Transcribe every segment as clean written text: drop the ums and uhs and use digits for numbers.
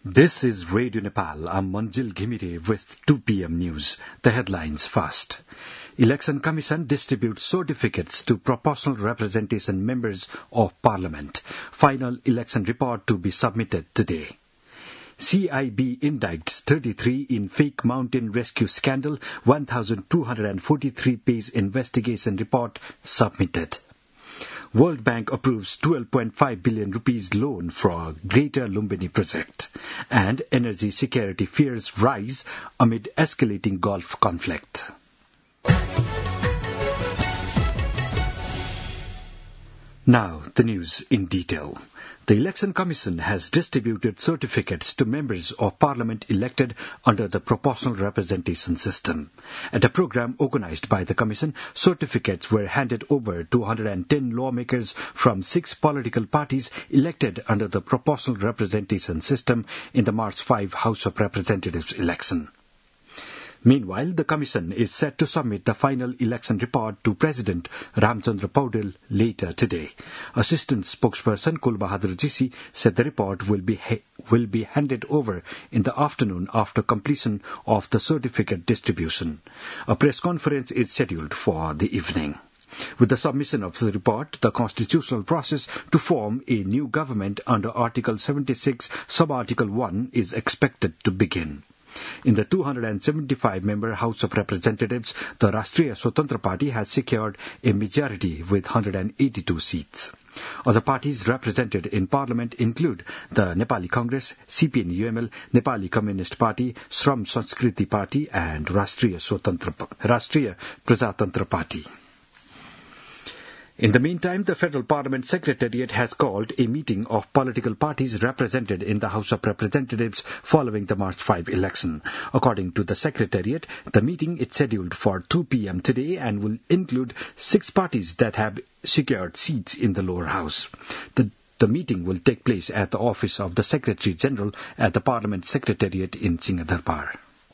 This is Radio Nepal. I'm Manjil Ghimire with 2 p.m. news. The headlines first. Election Commission distributes certificates to proportional representation members of Parliament. Final election report to be submitted today. CIB indicts 33 in fake mountain rescue scandal, 1,243-page investigation report submitted. World Bank approves 12.5 billion rupees loan for Greater Lumbini project. And energy security fears rise amid escalating Gulf conflict. Now, the news in detail. The Election Commission has distributed certificates to members of Parliament elected under the proportional representation system. At a program organized by the Commission, certificates were handed over to 110 lawmakers from 6 political parties elected under the proportional representation system in the March 5 House of Representatives election. Meanwhile, the Commission is set to submit the final election report to President Ramchandra Paudel later today. Assistant spokesperson Kulbahadur Jisi said the report will be handed over in the afternoon after completion of the certificate distribution. A press conference is scheduled for the evening. With the submission of the report, the constitutional process to form a new government under Article 76, Sub-Article 1 is expected to begin. In the 275-member House of Representatives, the Rashtriya Swatantra Party has secured a majority with 182 seats. Other parties represented in Parliament include the Nepali Congress, CPN-UML, Nepali Communist Party, Shram Sanskriti Party and Rashtriya Prajatantra Party. In the meantime, the Federal Parliament Secretariat has called a meeting of political parties represented in the House of Representatives following the March 5 election. According to the Secretariat, the meeting is scheduled for 2 p.m. today and will include 6 parties that have secured seats in the lower house. The meeting will take place at the office of the Secretary General at the Parliament Secretariat in Singhadarbar.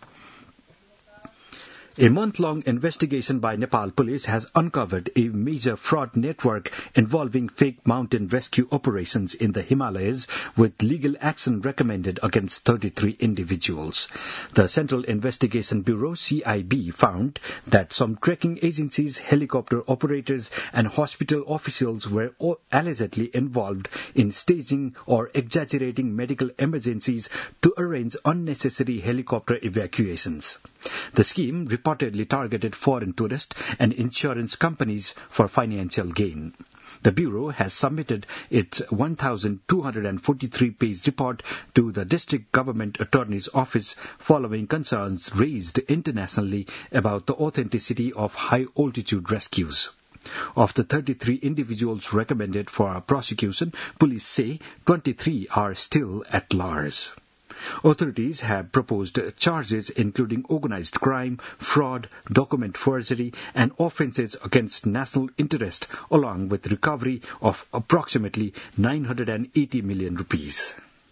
A month-long investigation by Nepal Police has uncovered a major fraud network involving fake mountain rescue operations in the Himalayas, with legal action recommended against 33 individuals. The Central Investigation Bureau, CIB, found that some trekking agencies, helicopter operators and hospital officials were allegedly involved in staging or exaggerating medical emergencies to arrange unnecessary helicopter evacuations. The scheme reportedly targeted foreign tourists and insurance companies for financial gain. The Bureau has submitted its 1,243-page report to the District Government Attorney's Office following concerns raised internationally about the authenticity of high-altitude rescues. Of the 33 individuals recommended for prosecution, police say 23 are still at large. Authorities have proposed charges including organized crime, fraud, document forgery, and offences against national interest, along with recovery of approximately 980 million rupees.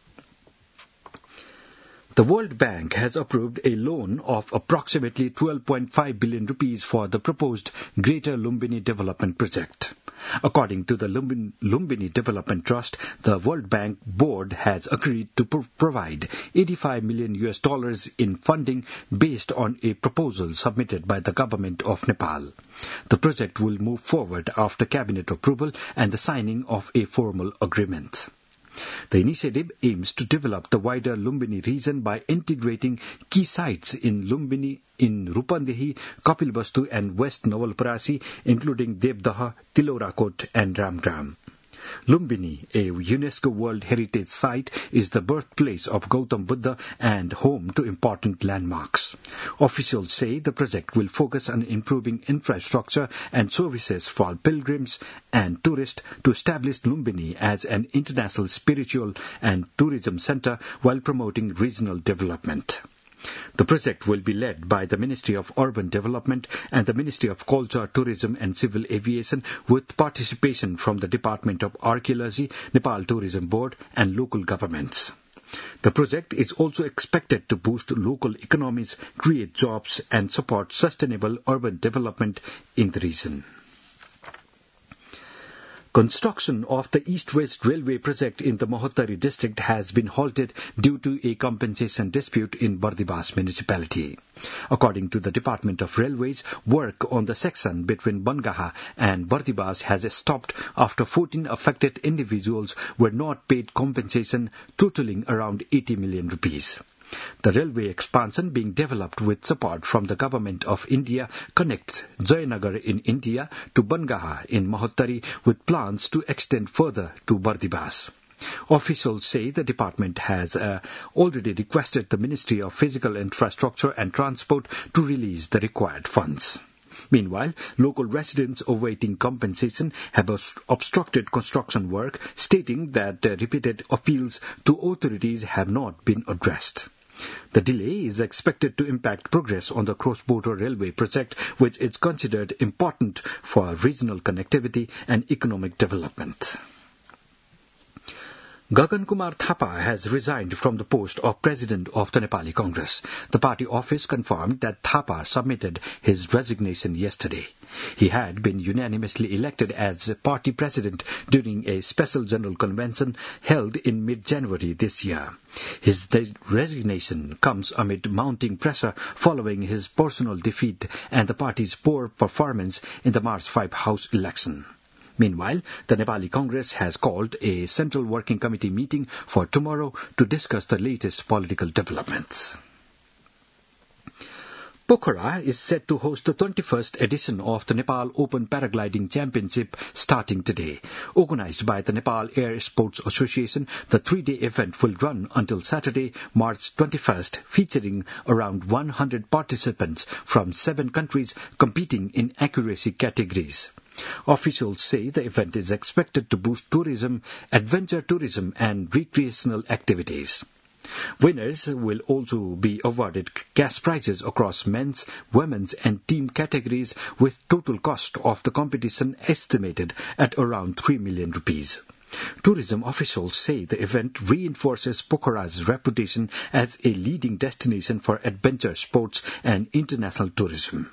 The World Bank has approved a loan of approximately 12.5 billion rupees for the proposed Greater Lumbini Development Project. According to the Lumbini Development Trust, the World Bank board has agreed to provide $85 million in funding based on a proposal submitted by the government of Nepal. The project will move forward after cabinet approval and the signing of a formal agreement. The initiative aims to develop the wider Lumbini region by integrating key sites in Lumbini in Rupandehi, Kapilvastu and West Nawalparasi, including Devdaha, Tilorakot and Ramgram. Lumbini, a UNESCO World Heritage Site, is the birthplace of Gautam Buddha and home to important landmarks. Officials say the project will focus on improving infrastructure and services for pilgrims and tourists to establish Lumbini as an international spiritual and tourism center while promoting regional development. The project will be led by the Ministry of Urban Development and the Ministry of Culture, Tourism and Civil Aviation, with participation from the Department of Archaeology, Nepal Tourism Board and local governments. The project is also expected to boost local economies, create jobs and support sustainable urban development in the region. Construction of the East-West Railway project in the Mahottari district has been halted due to a compensation dispute in Bardibas municipality. According to the Department of Railways, work on the section between Bangaha and Bardibas has stopped after 14 affected individuals were not paid compensation totaling around 80 million rupees. The railway expansion being developed with support from the Government of India connects Jayanagar in India to Bangaha in Mahottari with plans to extend further to Bardibas. Officials say the department has already requested the Ministry of Physical Infrastructure and Transport to release the required funds. Meanwhile, local residents awaiting compensation have obstructed construction work, stating that repeated appeals to authorities have not been addressed. The delay is expected to impact progress on the cross-border railway project, which is considered important for regional connectivity and economic development. Gagan Kumar Thapa has resigned from the post of President of the Nepali Congress. The party office confirmed that Thapa submitted his resignation yesterday. He had been unanimously elected as party president during a special general convention held in mid-January this year. His resignation comes amid mounting pressure following his personal defeat and the party's poor performance in the March 5 House election. Meanwhile, the Nepali Congress has called a Central Working Committee meeting for tomorrow to discuss the latest political developments. Pokhara is set to host the 21st edition of the Nepal Open Paragliding Championship starting today. Organized by the Nepal Air Sports Association, the 3-day event will run until Saturday, March 21st, featuring around 100 participants from 7 countries competing in accuracy categories. Officials say the event is expected to boost tourism, adventure tourism and recreational activities. Winners will also be awarded cash prizes across men's, women's and team categories with total cost of the competition estimated at around 3 million rupees. Tourism officials say the event reinforces Pokhara's reputation as a leading destination for adventure sports and international tourism.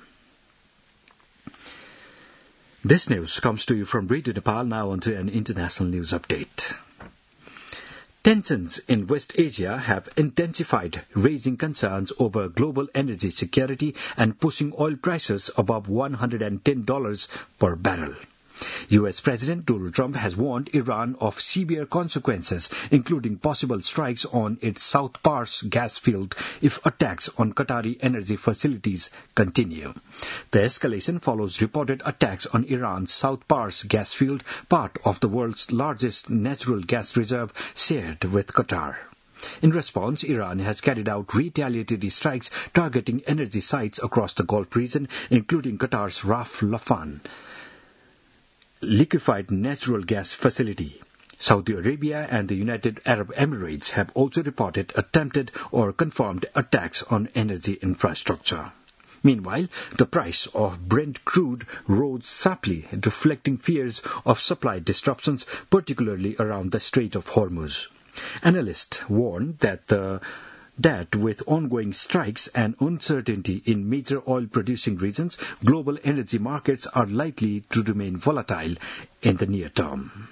This news comes to you from Radio Nepal. Now onto an international news update. Tensions in West Asia have intensified, raising concerns over global energy security and pushing oil prices above $110 per barrel. U.S. President Donald Trump has warned Iran of severe consequences, including possible strikes on its South Pars gas field if attacks on Qatari energy facilities continue. The escalation follows reported attacks on Iran's South Pars gas field, part of the world's largest natural gas reserve shared with Qatar. In response, Iran has carried out retaliatory strikes targeting energy sites across the Gulf region, including Qatar's Ras Laffan liquefied natural gas facility. Saudi Arabia and the United Arab Emirates have also reported attempted or confirmed attacks on energy infrastructure. Meanwhile, the price of Brent crude rose sharply, reflecting fears of supply disruptions, particularly around the Strait of Hormuz. Analysts warn that with ongoing strikes and uncertainty in major oil-producing regions, global energy markets are likely to remain volatile in the near term.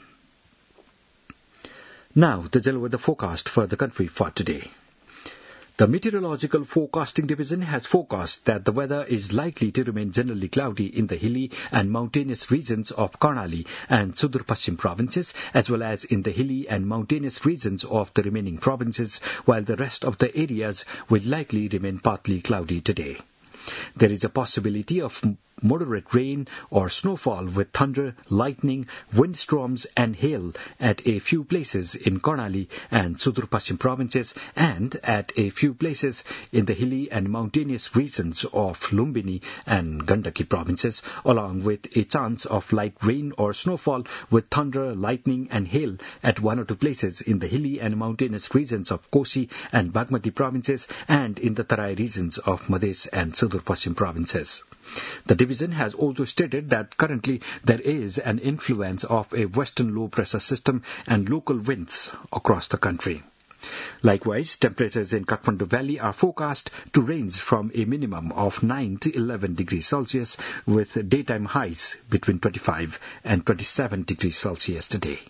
Now, the general weather forecast for the country for today. The Meteorological Forecasting Division has forecast that the weather is likely to remain generally cloudy in the hilly and mountainous regions of Karnali and Sudur Paschim provinces, as well as in the hilly and mountainous regions of the remaining provinces, while the rest of the areas will likely remain partly cloudy today. There is a possibility of moderate rain or snowfall with thunder, lightning, windstorms and hail at a few places in Karnali and Sudur Paschim provinces and at a few places in the hilly and mountainous regions of Lumbini and Gandaki provinces, along with a chance of light rain or snowfall with thunder, lightning and hail at 1 or 2 places in the hilly and mountainous regions of Kosi and Bagmati provinces and in the Tarai regions of Madhes and Sudur Paschim provinces. The division has also stated that currently there is an influence of a western low-pressure system and local winds across the country. Likewise, temperatures in Kathmandu Valley are forecast to range from a minimum of 9 to 11 degrees Celsius, with daytime highs between 25 and 27 degrees Celsius today.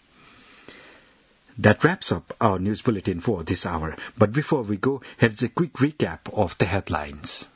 That wraps up our news bulletin for this hour. But before we go, here's a quick recap of the headlines.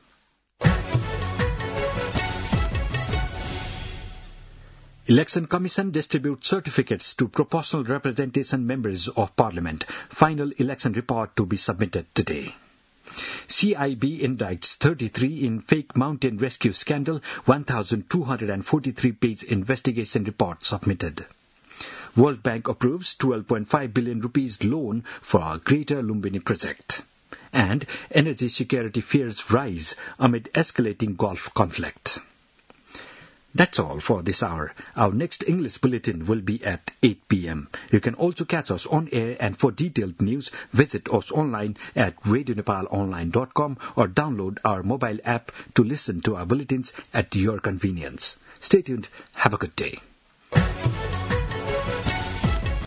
Election Commission distributes certificates to proportional representation members of Parliament. Final election report to be submitted today. CIB indicts 33 in fake mountain rescue scandal, 1,243-page investigation report submitted. World Bank approves 12.5 billion rupees loan for our Greater Lumbini project. And energy security fears rise amid escalating Gulf conflict. That's all for this hour. Our next English bulletin will be at 8 p.m. You can also catch us on air, and for detailed news, visit us online at radionepalonline.com or download our mobile app to listen to our bulletins at your convenience. Stay tuned. Have a good day.